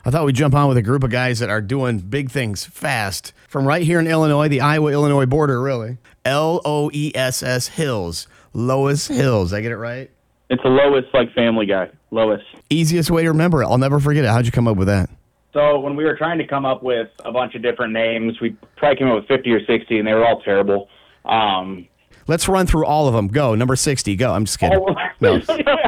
I thought we'd jump on with a group of guys that are doing big things fast from right here in Illinois, the Iowa-Illinois border, really. Loess Hills. Loess Hills. Did I get it right? It's a Lois, like Family Guy. Lois. Easiest way to remember it. I'll never forget it. How'd you come up with that? So when we were trying to come up with a bunch of different names, we probably came up with 50 or 60, and they were all terrible. Let's run through all of them. Go. Number 60. Go. I'm just kidding. No,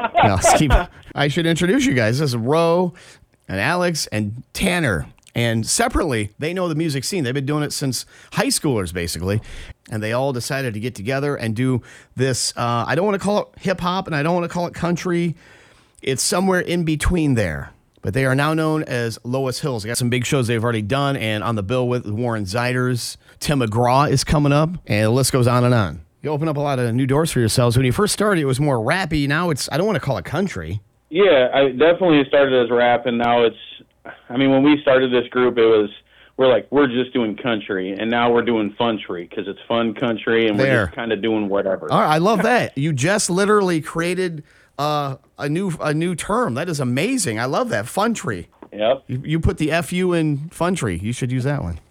I should introduce you guys. This is Ro and Alex and Tanner. And separately, they know the music scene. They've been doing it since high schoolers, basically. And they all decided to get together and do this. I don't want to call it hip-hop, and I don't want to call it country. It's somewhere in between there. But they are now known as Loess Hills. They got some big shows they've already done, and on the bill with Warren Zeiders. Tim McGraw is coming up, and the list goes on and on. You open up a lot of new doors for yourselves. When you first started, it was more rappy. Now it's, I don't want to call it country. Yeah, I definitely started as rap, and now it's, I mean, when we started this group, it was, we're just doing country, and now we're doing funtry, because it's fun country, and we're just kind of doing whatever. All right, I love that. You just literally created a new term. That is amazing. I love that. Funtry. Yep. You put the FU in funtry. You should use that one.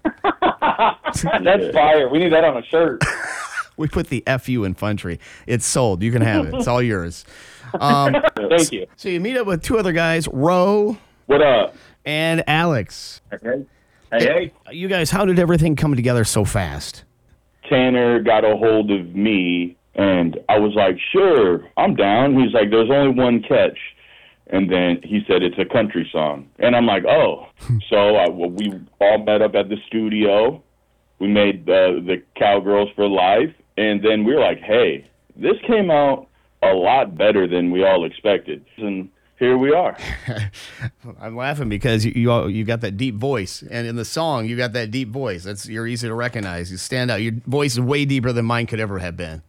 That's fire. We need that on a shirt. We put the FU in funtry. It's sold. You can have it. It's all yours. Thank you. So you meet up with two other guys, Ro. What up? And Alex. Okay. Hey. You guys, how did everything come together so fast? Tanner got a hold of me, and I was like, sure, I'm down. He's like, there's only one catch. And then he said, it's a country song. And I'm like, oh. So we all met up at the studio. We made the Cowgirls for Life. And then we were like, hey, this came out a lot better than we all expected. And here we are. I'm laughing because you got that deep voice. And in the song, you got that deep voice. You're easy to recognize. You stand out. Your voice is way deeper than mine could ever have been.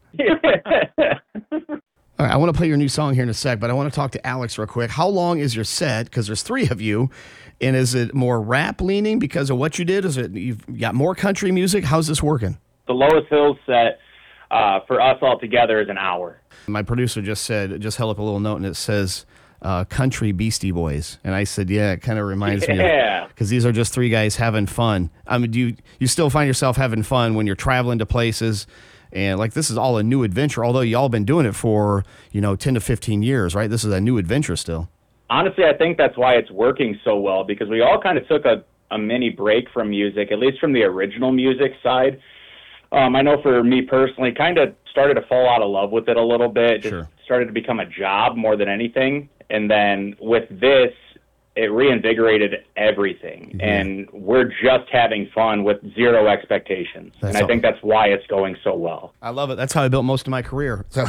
All right, I want to play your new song here in a sec, but I want to talk to Alex real quick. How long is your set? Because there's three of you. And is it more rap leaning because of what you did? Is it you've got more country music? How's this working? The Loess Hills set for us all together is an hour. My producer just held up a little note, and it says Country Beastie Boys. And I said, yeah, it kind of reminds me of, because these are just three guys having fun. I mean, do you still find yourself having fun when you're traveling to places? And like, this is all a new adventure, although y'all been doing it for, 10 to 15 years, right? This is a new adventure still. Honestly, I think that's why it's working so well, because we all kind of took a mini break from music, at least from the original music side. I know for me personally, kind of started to fall out of love with it a little bit. Just started to become a job more than anything. And then with this, it reinvigorated everything. Mm-hmm. And we're just having fun with zero expectations. And I think that's why it's going so well. I love it. That's how I built most of my career. So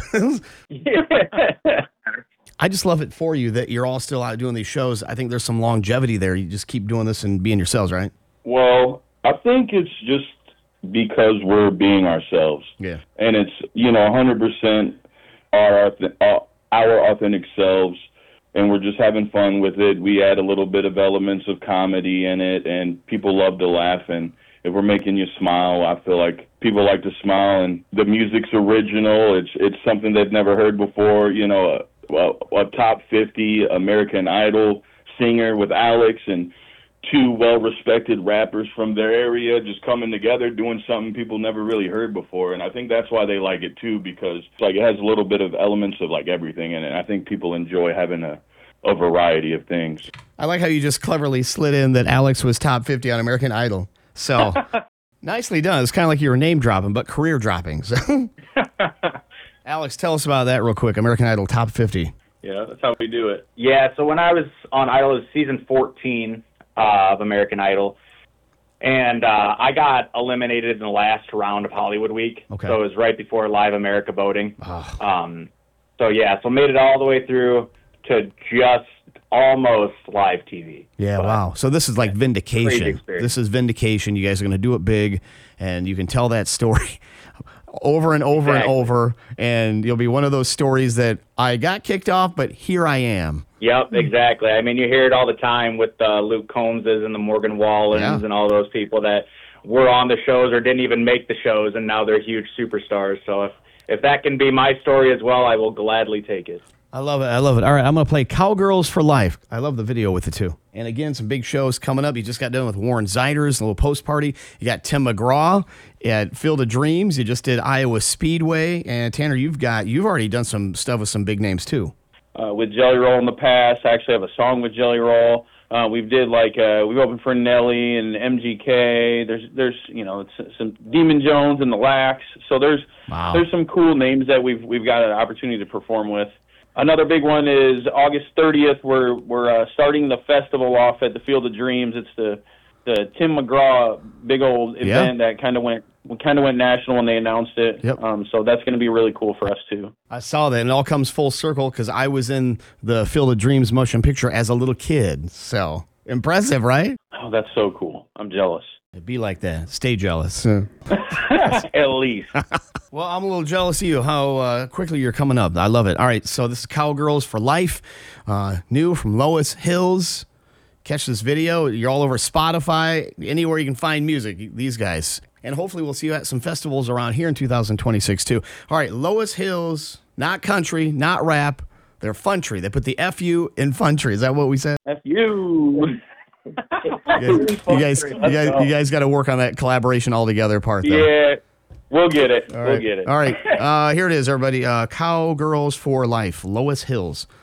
I just love it for you that you're all still out doing these shows. I think there's some longevity there. You just keep doing this and being yourselves, right? Well, I think it's just because we're being ourselves. Yeah. And it's, 100% our authentic selves. And we're just having fun with it. We add a little bit of elements of comedy in it, and people love to laugh. And if we're making you smile, I feel like people like to smile. And the music's original. It's something they've never heard before. A top 50 American Idol singer with Alex and two well-respected rappers from their area just coming together, doing something people never really heard before. And I think that's why they like it too, because it has a little bit of elements of everything in it. I think people enjoy having a variety of things. I like how you just cleverly slid in that Alex was top 50 on American Idol. So nicely done. It's kind of like you were name dropping, but career dropping. So Alex, tell us about that real quick. American Idol top 50. Yeah, that's how we do it. Yeah, so when I was on Idol, it was season 14 of American Idol, and I got eliminated in the last round of Hollywood Week. Okay. So it was right before Live America voting. Oh. So made it all the way through to just almost live TV. Yeah, wow. So this is like vindication. This is vindication. You guys are going to do it big, and you can tell that story over and over and over, and you'll be one of those stories that I got kicked off, but here I am. Yep, exactly. I mean, you hear it all the time with Luke Combses and the Morgan Wallens and all those people that were on the shows or didn't even make the shows, and now they're huge superstars. So if that can be my story as well, I will gladly take it. I love it. I love it. All right, I'm going to play Cowgirls for Life. I love the video with it, too. And again, some big shows coming up. You just got done with Warren Zeiders, a little post party. You got Tim McGraw at Field of Dreams. You just did Iowa Speedway. And Tanner, you've already done some stuff with some big names, too. With Jelly Roll in the past. I actually have a song with Jelly Roll. We've opened for Nelly and MGK. There's some Demon Jones and the Lax. So there's some cool names that we've got an opportunity to perform with. Another big one is August 30th. We're starting the festival off at the Field of Dreams. It's the Tim McGraw big old event that kind of went national when they announced it. Yep. So that's going to be really cool for us too. I saw that, and it all comes full circle because I was in the Field of Dreams motion picture as a little kid. So impressive, right? Oh, that's so cool. I'm jealous. It'd be like that. Stay jealous. At least. Well, I'm a little jealous of you, how quickly you're coming up. I love it. All right, so this is Cowgirls for Life, new from Lois Hills. Catch this video. You're all over Spotify, anywhere you can find music, these guys. And hopefully we'll see you at some festivals around here in 2026, too. All right, Lois Hills, not country, not rap. They're funtry. They put the F-U in funtry. Is that what we said? F-U. You guys got to work on that collaboration all together part, though. Yeah, we'll get it. All right. Here it is, everybody. Cowgirls for Life, Lois Hills.